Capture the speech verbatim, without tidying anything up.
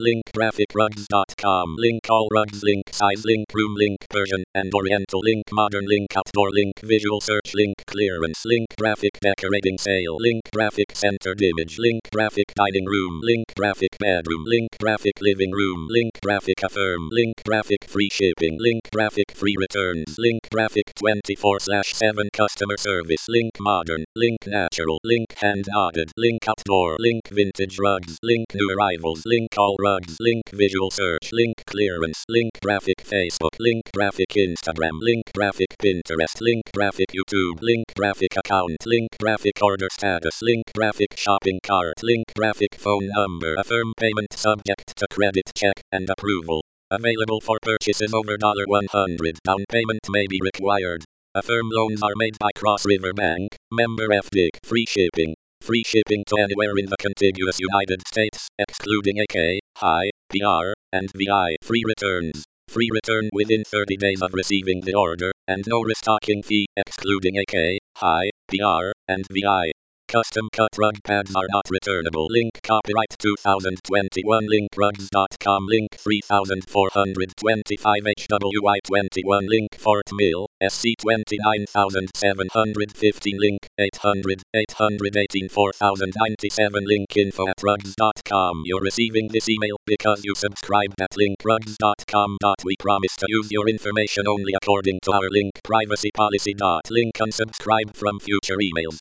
link graphic rugs dot com, link all rugs, link size, link room, link Persian and Oriental, link modern, link outdoor, link visual search, link clearance, link graphic decorating sale, link graphic centered image, link graphic dining room, link graphic bedroom, link graphic living room, link graphic affirm, link graphic free shipping, link graphic free returns, link graphic twenty-four seven customer service, link modern, link natural, link hand knotted, link outdoor, link vintage rugs, link new arrivals, link all rugs, link visual search, link clearance, link graphic Facebook, link graphic Instagram, link graphic Pinterest, link graphic YouTube, link graphic account, link graphic order status, link graphic shopping cart, link graphic phone number, affirm payment subject to credit check and approval. Available for purchases over one hundred dollars. Down payment may be required. Affirm loans are made by Cross River Bank, member F D I C. Free shipping. Free shipping to anywhere in the contiguous United States, excluding A K, Hi, P R, and V I. Free returns. Free return within thirty days of receiving the order, and no restocking fee, excluding A K, Hi, P R, and V I. Custom cut rug pads are not returnable. Link copyright two thousand twenty-one. Link rugs dot com. Link three thousand four hundred twenty-five H W I twenty-one. Link Fort Mill, S C twenty-nine thousand seven hundred fifteen. Link eight hundred, eight eighteen, four thousand ninety-seven. Link info at rugs dot com. You're receiving this email because you subscribed at link rugs dot com. We promise to use your information only according to our link privacy policy. Link unsubscribe from future emails.